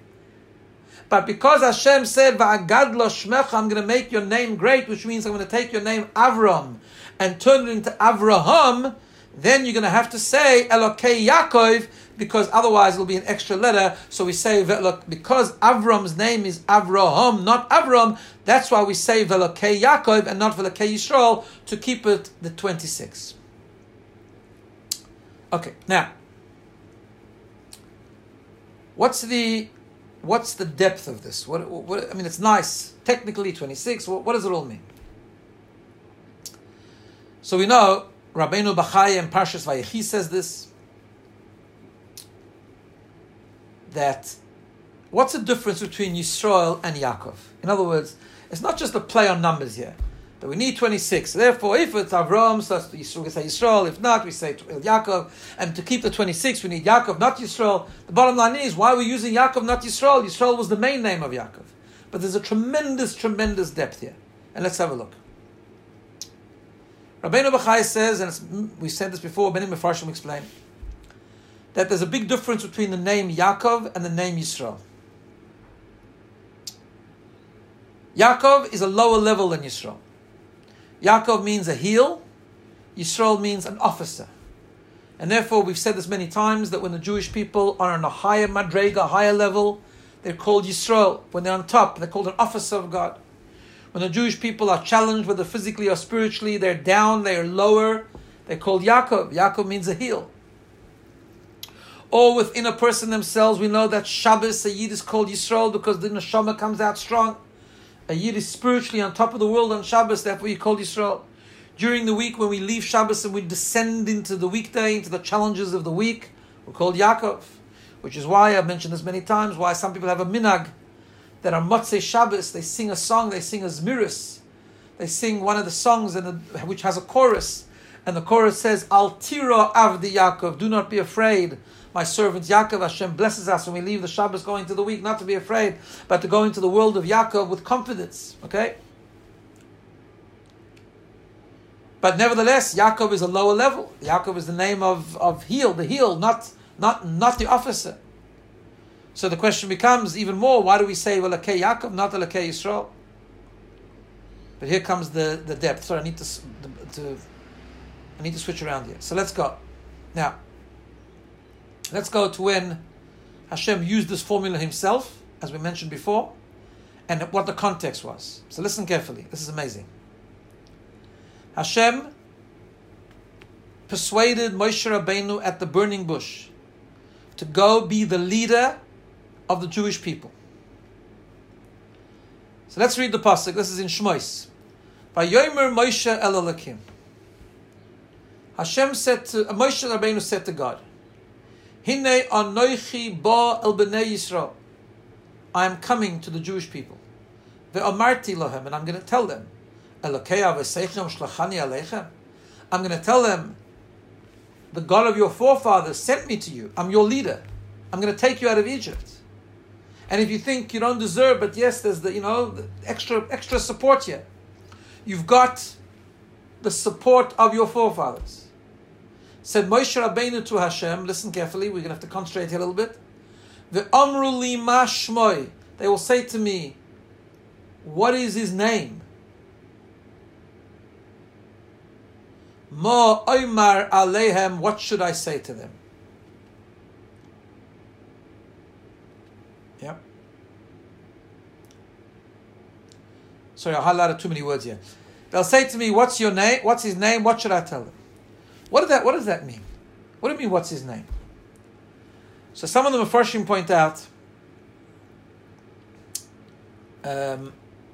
But because Hashem said, V'agadlo shmecha, I'm going to make your name great, which means I'm going to take your name Avram and turn it into Avraham, then you're going to have to say Elokei Yaakov, because otherwise it'll be an extra letter. So we say, because Avram's name is Avraham, not Avram, that's why we say Velokei Yaakov and not Velokei Yisrael, to keep it the 26. Okay, now, what's the depth of this? What I mean, it's nice, technically 26, what does it all mean? So we know, Rabbeinu Bachai in Parshas Vayechi says this, that what's the difference between Yisrael and Yaakov? In other words, it's not just a play on numbers here. that we need 26. Therefore, if it's Avram, so we say Yisrael. If not, we say Yaakov. And to keep the 26, we need Yaakov, not Yisrael. The bottom line is, why are we using Yaakov, not Yisrael? Yisrael was the main name of Yaakov. But there's a tremendous, tremendous depth here. And let's have a look. Rabbeinu Bachai says, and we said this before, many Mefarshim explain, that there's a big difference between the name Yaakov and the name Yisrael. Yaakov is a lower level than Yisrael. Yaakov means a heel, Yisrael means an officer. And therefore, we've said this many times, that when the Jewish people are on a higher madrega, higher level, they're called Yisrael. When they're on top, they're called an officer of God. When the Jewish people are challenged, whether physically or spiritually, they're down, they're lower, they're called Yaakov. Yaakov means a heel. Or within a person themselves, we know that Shabbos, a Yid is called Yisrael because the neshama comes out strong. A Yid is spiritually on top of the world on Shabbos, therefore you're called Yisrael. During the week, when we leave Shabbos and we descend into the weekday, into the challenges of the week, we're called Yaakov. Which is why, I've mentioned this many times, why some people have a minhag that on Motzei Shabbos, they sing a song, they sing a Zmiris. They sing one of the songs which has a chorus. And the chorus says, Al tiro avdi Yaakov, do not be afraid. My servant Yaakov, Hashem blesses us when we leave the Shabbos going to the week, not to be afraid, but to go into the world of Yaakov with confidence. Okay? But nevertheless, Yaakov is a lower level. Yaakov is the name of heel, the heel, not the officer. So the question becomes even more, why do we say Elokei Yaakov, not Elokei Yisrael? But here comes the depth. Sorry, I need to switch around here. So let's go. Now, let's go to when Hashem used this formula himself, as we mentioned before, and what the context was. So listen carefully. This is amazing. Hashem persuaded Moshe Rabbeinu at the burning bush to go be the leader of the Jewish people. So let's read the pasuk. This is in Shmos. Vayomer Moshe el Elokim. Moshe Rabbeinu said to God, Hine anoichi ba el bnei Yisrael. I am coming to the Jewish people. Ve'amarti lohem, and I'm going to tell them, Elokei avosechem shlachani aleichem. I'm going to tell them, the God of your forefathers sent me to you. I'm your leader. I'm going to take you out of Egypt. And if you think you don't deserve, but yes, there's the extra support here. You've got the support of your forefathers. Said Moshe Rabbeinu to Hashem, listen carefully, we're going to have to concentrate here a little bit. Ve'amru li ma shmoi. They will say to me, what is his name? Ma oymar aleihem, what should I say to them? Yeah. Sorry, I highlighted too many words here. They'll say to me, what's your name? What's his name? What should I tell them? What does that mean? What do you mean, what's his name? So some of the Mefarshim point out the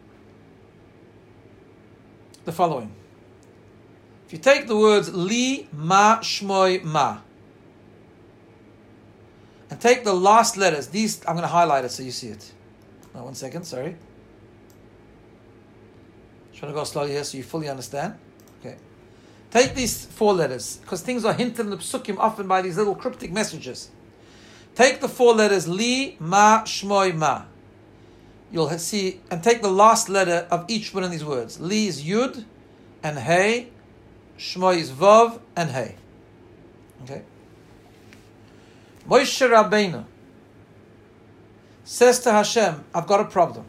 following. If you take the words li, ma, shmoi, ma, and take the last letters, these, I'm going to highlight it so you see it. No, 1 second, sorry. Trying to go slowly here so you fully understand. Okay. Take these 4 letters, because things are hinted in the psukim often by these little cryptic messages. Take the 4 letters li, ma, shmoi, ma. You'll see, and take the last letter of each one of these words. Li is yud and hey. Shmoi is vav and hey. Okay. Moshe Rabbeinu says to Hashem, I've got a problem.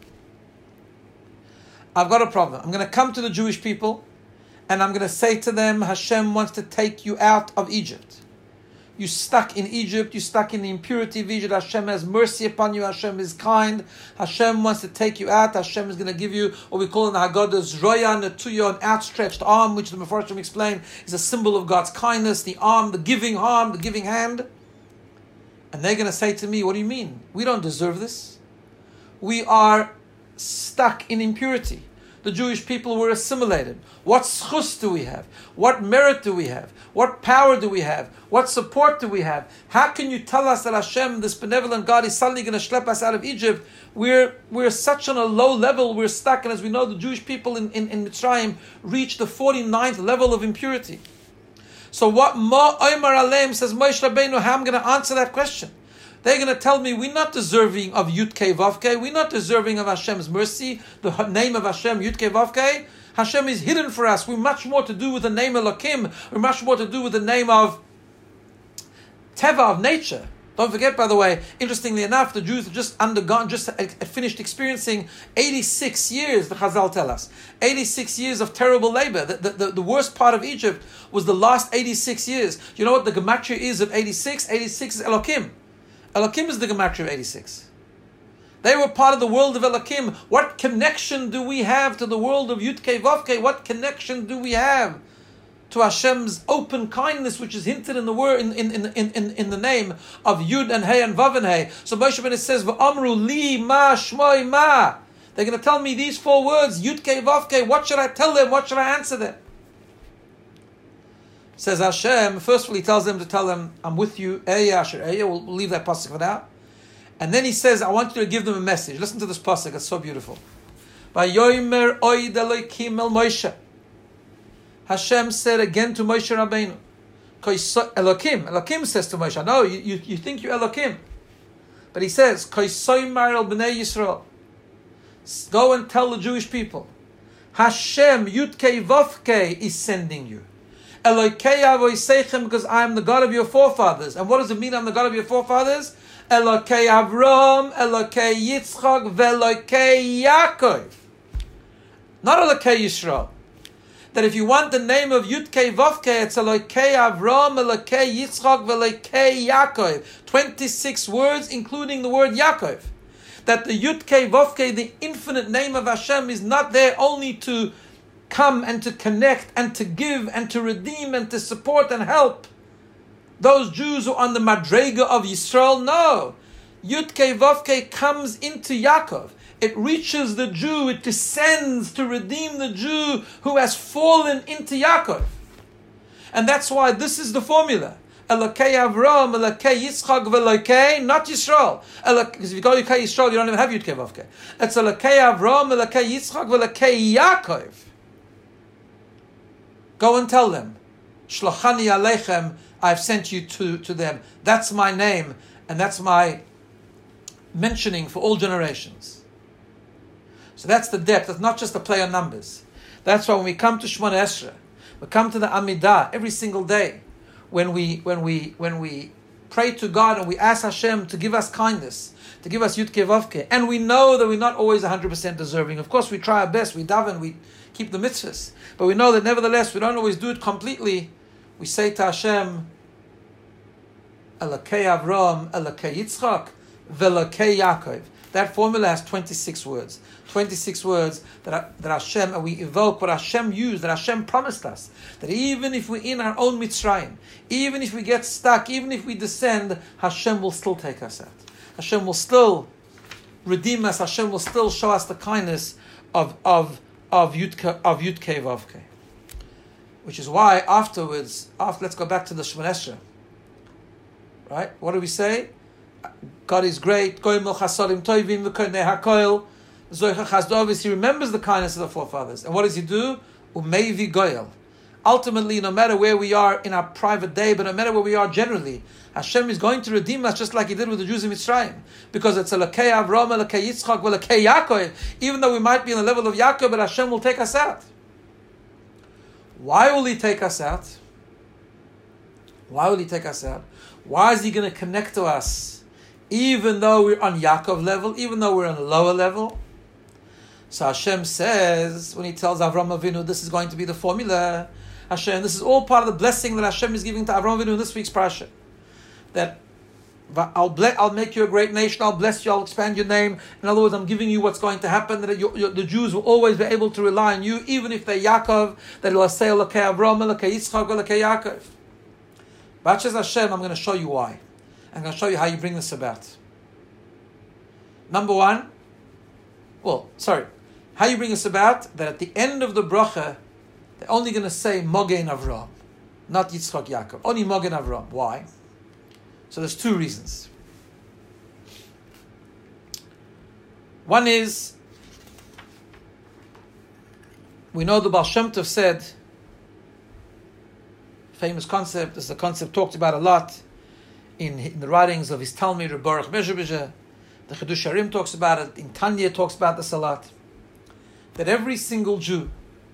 I'm going to come to the Jewish people and I'm going to say to them, Hashem wants to take you out of Egypt. You're stuck in Egypt. You're stuck in the impurity of Egypt. Hashem has mercy upon you. Hashem is kind. Hashem wants to take you out. Hashem is going to give you what we call in the Haggadah Zroya Netuya, an outstretched arm, which the Mefarshim explain is a symbol of God's kindness. The arm, the giving hand. And they're going to say to me, what do you mean? We don't deserve this. We are stuck in impurity. the Jewish people were assimilated. What schus do we have? What merit do we have? What power do we have? What support do we have? How can you tell us that Hashem, this benevolent God, is suddenly going to schlep us out of Egypt? We're such on a low level, we're stuck, and as we know, the Jewish people in Mitzrayim reached the 49th level of impurity. So what Ma Omer Aleim says, Moshe Rabbeinu, how I'm going to answer that question? They're going to tell me we're not deserving of Yud-Kei Vav-Kei, we're not deserving of Hashem's mercy, the name of Hashem, Yud-Kei Vav-Kei. Hashem is hidden for us. We're much more to do with the name Elokim, we're much more to do with the name of Teva, of nature. Don't forget, by the way, interestingly enough, the Jews have just finished experiencing 86 years, the Chazal tell us. 86 years of terrible labor. The worst part of Egypt was the last 86 years. You know what the gematria is of 86? 86 is Elokim. Elokim is the gematria of 86. They were part of the world of Elokim. What connection do we have to the world of Yud-Kei Vav-Kei? What connection do we have to Hashem's open kindness, which is hinted in the word in the name of Yud and Hey and Vav and Hey? So Moshe Rabbeinu says, "V'amru li ma shmoi ma." They're going to tell me these 4 words, Yud-Kei Vav-Kei. What should I tell them? What should I answer them? Says Hashem. First of all, He tells them to tell them, "I'm with you." Eya asher eya. We'll leave that pasuk for now. And then He says, "I want you to give them a message." Listen to this pasuk; it's so beautiful. Vayomer oid Elokim el Moshe. Hashem said again to Moshe Rabbeinu, Elokim says to Moshe, no, you think you're Elokim. But He says, Koisoymar el b'nei Yisrael. Go and tell the Jewish people, Hashem, Yud-Kei Vav-Kei, is sending you. Elokei avoseichem, because I am the God of your forefathers. And what does it mean I'm the God of your forefathers? Elokei Avram, Elokei Yitzchak, Velokei Yaakov. Not Elokei Yisrael. That if you want the name of Yud-Kei Vav-Kei, it's Elokei Avram, Elokei Yitzchak, Velokei Yaakov. 26 words, including the word Yaakov. That the Yud-Kei Vav-Kei, the infinite name of Hashem, is not there only to come and to connect and to give and to redeem and to support and help those Jews who are on the Madrega of Yisrael. No. Yud-Kei Vav-Kei comes into Yaakov. It reaches the Jew, it descends to redeem the Jew who has fallen into Yaakov. And that's why this is the formula. Elokei Avram, Elokei Yitzchak, Velokei, not Yisrael. Because if you go Elokei Yisrael, you don't even have Yud-Kei Vav-Kei. It's Elokei Avram, Elokei Yitzchak, Velokei Yaakov. Go and tell them, Shlochani Aleichem, I've sent you to them. That's my name, and that's my mentioning for all generations. So that's the depth. It's not just a play on numbers. That's why when we come to Shemona Esrei, we come to the Amidah every single day. When we pray to God and we ask Hashem to give us kindness, to give us Yud-Kei Vav-Kei, and we know that we're not always 100% deserving. Of course, we try our best. We daven, we keep the mitzvahs, but we know that nevertheless we don't always do it completely. We say to Hashem, Elokei Avram, Elokei Yitzchak, Velokei Yaakov. That formula has 26 words. 26 words that Hashem, and we evoke what Hashem used, that Hashem promised us. That even if we're in our own Mitzrayim, even if we get stuck, even if we descend, Hashem will still take us out. Hashem will still redeem us. Hashem will still show us the kindness of Yud-Kei Vav-Kei. Which is why afterwards, let's go back to the Shemona Esrei. Right? What do we say? God is great. He remembers the kindness of the forefathers. And what does He do? Umeivi goyel. Ultimately, no matter where we are in our private day, but no matter where we are generally, Hashem is going to redeem us just like He did with the Jews in Mitzrayim. Because it's Elokei Avram, Elokei Yitzchak, Elokei Yaakov. Even though we might be on the level of Yaakov, but Hashem will take us out. Why will He take us out? Why will He take us out? Why is He going to connect to us even though we're on Yaakov level, even though we're on a lower level? So Hashem says, when He tells Avram Avinu, this is going to be the formula, Hashem, this is all part of the blessing that Hashem is giving to Avram Avinu in this week's parasha. That I'll make you a great nation, I'll bless you, I'll expand your name. In other words, I'm giving you what's going to happen, that the Jews will always be able to rely on you, even if they're Yaakov, that will say, Elokei Avram, Elokei Yitzchak, Elokei Yaakov. But as Hashem, I'm going to show you why. I'm going to show you how you bring this about. Number one, How you bring us about? That at the end of the bracha, they're only going to say Mogen Avram, not Yitzchak Yaakov. Only Mogen Avram. Why? So there's two reasons. One is, we know the Baal Shem Tov said, famous concept, this is a concept talked about a lot in the writings of his Talmud, Baruch Mezhebizhe. The Chidush Harim talks about it, in Tanya talks about this a lot, that every single Jew,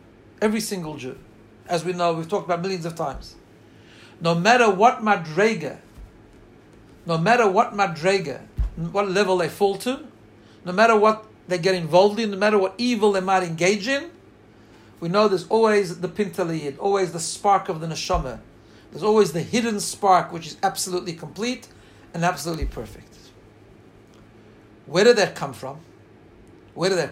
as we know, we've talked about millions of times, no matter what madrega, what level they fall to, no matter what they get involved in, no matter what evil they might engage in, we know there's always the pintaliyid, always the spark of the neshama. There's always the hidden spark which is absolutely complete and absolutely perfect. Where did that come from? It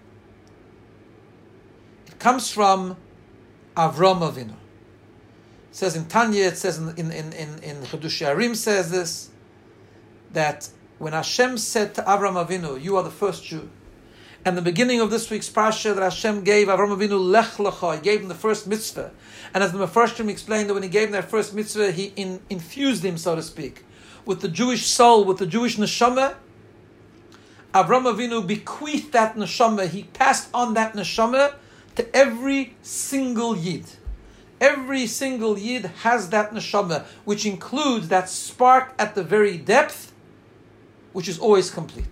comes from Avram Avinu. It says in Tanya, it says in Chidush Harim says this, that when Hashem said to Avram Avinu, you are the first Jew, and the beginning of this week's parasha that Hashem gave Avram Avinu Lech Lecha, He gave him the first mitzvah, and as the Mefarshim explained, that when He gave him that first mitzvah, He infused him, so to speak, with the Jewish soul, with the Jewish neshama. Avram Avinu bequeathed that neshama, he passed on that neshama to every single Yid. Every single Yid has that neshama, which includes that spark at the very depth, which is always complete.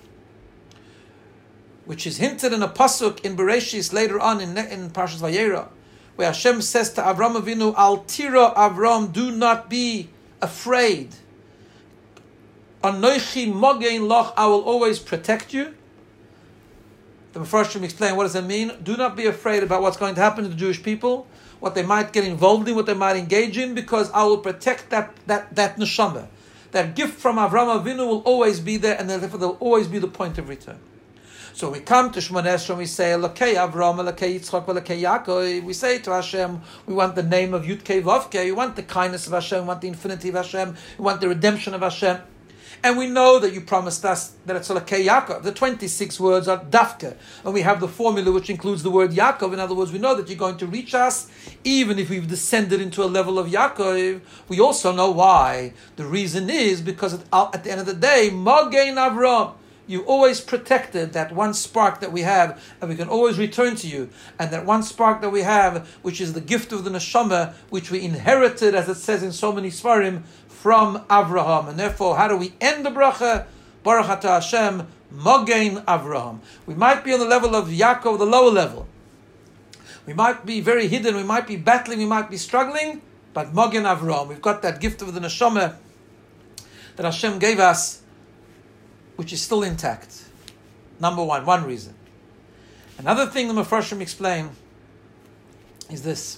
Which is hinted in a pasuk in Bereshis later on in Parshas Vayera, where Hashem says to Avram Avinu, Al tira Avram, do not be afraid. Anoichi mogein loch, I will always protect you. The Mefarshim explain, what does that mean? Do not be afraid about what's going to happen to the Jewish people, what they might get involved in, what they might engage in, because I will protect that neshama. That gift from Avram Avinu will always be there, and therefore there will always be the point of return. So we come to Shmoneh Esrei and we say, Elokei Avram, Elokei Yitzchak, Elokei Yaakov. We say to Hashem, we want the name of Yudkei Vavkei, we want the kindness of Hashem, we want the infinity of Hashem, we want the redemption of Hashem. And we know that you promised us that it's Elokei Yaakov. The 26 words are Dafka. And we have the formula which includes the word Yaakov. In other words, we know that you're going to reach us, even if we've descended into a level of Yaakov. We also know why. The reason is because at the end of the day, Mogein Avram, you always protected that one spark that we have, and we can always return to you. And that one spark that we have, which is the gift of the neshama, which we inherited, as it says in so many svarim, from Avraham. And therefore, how do we end the bracha? Baruch atah Hashem, Mogein Avraham. We might be on the level of Yaakov, the lower level. We might be very hidden, we might be battling, we might be struggling, but Mogein Avraham. We've got that gift of the neshama that Hashem gave us, which is still intact. Number one reason. Another thing the Mefarshim explain is this.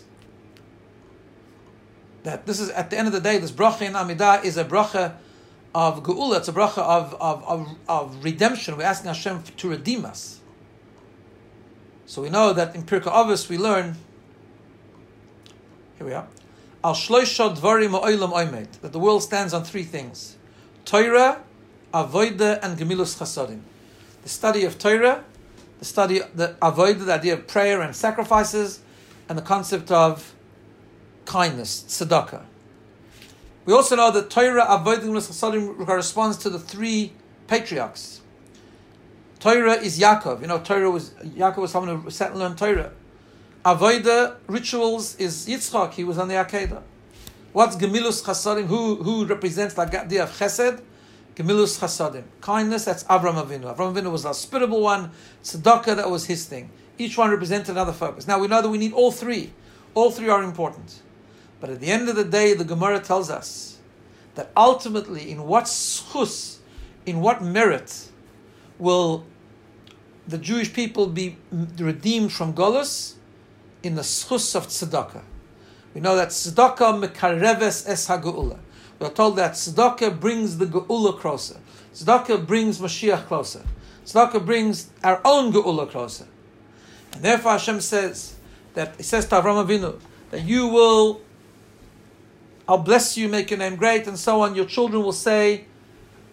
That this is, at the end of the day, this bracha in Amidah is a bracha of Geula, it's a bracha of redemption. We're asking Hashem to redeem us. So we know that in Pirkei Avos we learn, here we are, Al shloisha dvarim ha'olam oimed, that the world stands on three things: Torah, Avodah, and Gemilus Chasadim. The study of Torah, the study of the Avodah, the idea of prayer and sacrifices, and the concept of kindness, tzedakah. We also know that Torah, Avodah, and Gemilus Chasadim corresponds to the three patriarchs. Torah is Yaakov. You know, Yaakov was someone who sat and learned Torah. Avodah, rituals, is Yitzchak. He was on the Akedah. What's Gemilus Chasadim? Who represents the idea of Chesed? Gemilus Chasadim. Kindness, that's Avram Avinu. Avram Avinu was the hospitable one. Tzedakah, that was his thing. Each one represented another focus. Now we know that we need all three. All three are important. But at the end of the day, the Gemara tells us that ultimately, in what schus, in what merit, will the Jewish people be redeemed from Golus? In the schus of tzedakah. We know that tzedakah mekareves es ha'geula. We are told that tzedakah brings the geula closer. Tzedakah brings Mashiach closer. Tzedakah brings our own geula closer. And therefore Hashem says, that it says to Avram Avinu, that you will, I'll bless you, make your name great, and so on. Your children will say,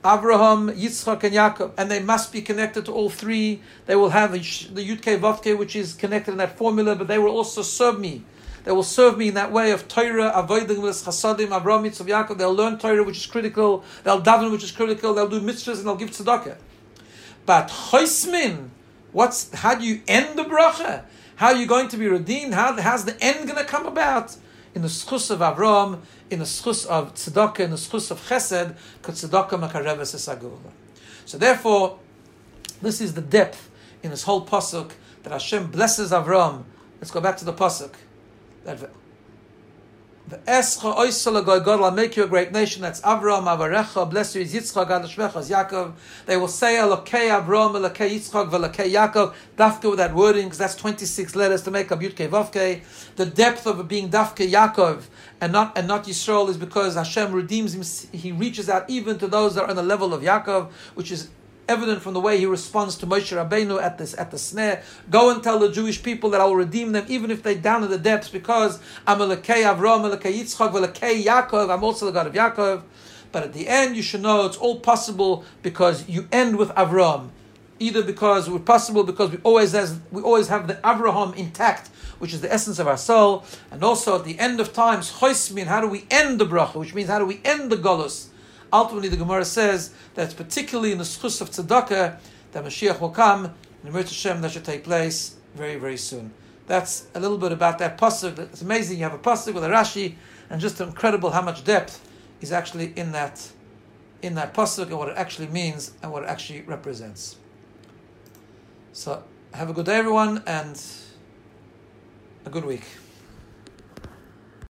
Avraham, Yitzchak, and Yaakov, and they must be connected to all three. They will have the Yud-Kei Vav-Kei, which is connected in that formula, but they will also serve me. They will serve me in that way of Torah, Avodim, Chasadim, Avraham, Yitzchak, Yaakov. They'll learn Torah, which is critical. They'll daven, which is critical. They'll do mitzvahs, and they'll give tzedakah. But Choismin, how do you end the bracha? How are you going to be redeemed? How's the end going to come about? In the schus of Avraham, in the schus of tzedakah, in the schus of chesed, because tzedakah makareves es hagula. So therefore, this is the depth in this whole pasuk that Hashem blesses Avraham. Let's go back to the pasuk. I'll make you a great nation. That's Avraham, Avarecha. Bless you is Yitzchak, Adashmecha is Yaakov. They will say Elokei Avraham, Elokei Yitzchak, Velokei Yaakov. Dafke with that wording, because that's 26 letters to make up Yud-Kei Vav-Kei. The depth of it being Dafke Yaakov and not Yisrael is because Hashem redeems him. He reaches out even to those that are on the level of Yaakov, which is evident from the way he responds to Moshe Rabbeinu at the snare. Go and tell the Jewish people that I will redeem them even if they're down in the depths, because I'm Elokei Avraham, Elokei Yitzchak, Elokei Yaakov. I'm also the God of Yaakov. But at the end, you should know it's all possible because you end with Avraham. Either because it's possible because we always have the Avraham intact, which is the essence of our soul, and also at the end of times, Choismin, how do we end the bracha, which means how do we end the golus? Ultimately, the Gemara says that it's particularly in the schus of tzedakah that Mashiach will come, and the Mitzvah Hashem that should take place very, very soon. That's a little bit about that pasuk. It's amazing. You have a pasuk with a Rashi, and just incredible how much depth is actually in that pasuk and what it actually means and what it actually represents. So, have a good day, everyone, and a good week.